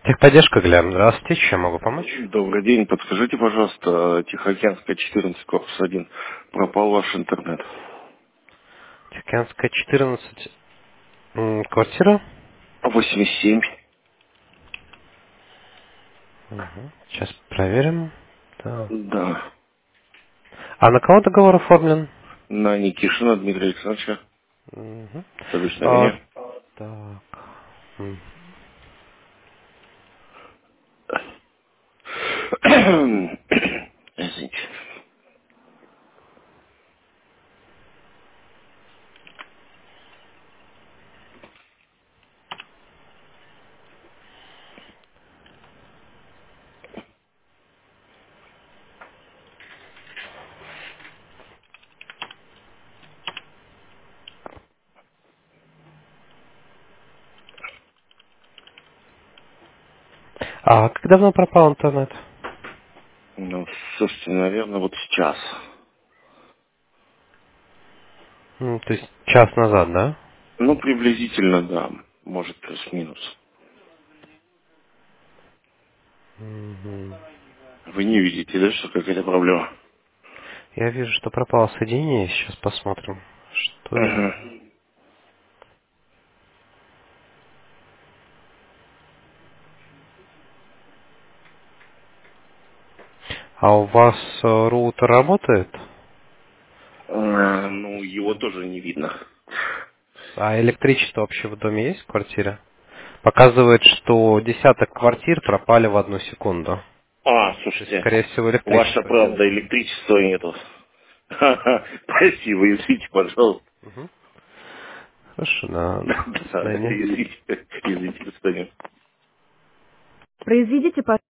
Техподдержка, Глеб. Здравствуйте, чем могу помочь? Добрый день. Подскажите, пожалуйста, Тихоокеанская, 14, корпус 1. Пропал ваш интернет. Тихоокеанская, 14, квартира. 87. Угу. Сейчас проверим. Так. Да. А на кого договор оформлен? На Никишина Дмитрия Александровича. Угу. Столичная линия. Так. М. Извините. А как давно пропал интернет? Ну, слушайте, наверное, вот сейчас. То есть час назад, да? Ну, приблизительно, да. Может, плюс-минус. Мгм. Вы не видите, да, что какая-то проблема? Я вижу, что пропало соединение. Сейчас посмотрим, что именно. Ага. А у вас роутер работает? Ну, его тоже не видно. А электричество вообще в доме есть в квартире? Показывает, что десяток квартир пропали в одну секунду. То есть, Слушайте, скорее всего, ваша электричество нет. правда, электричества нету. Спасибо, извините, пожалуйста. Мгм. Хорошо, да. До Да, свидания. извините, до свидания. Произведите,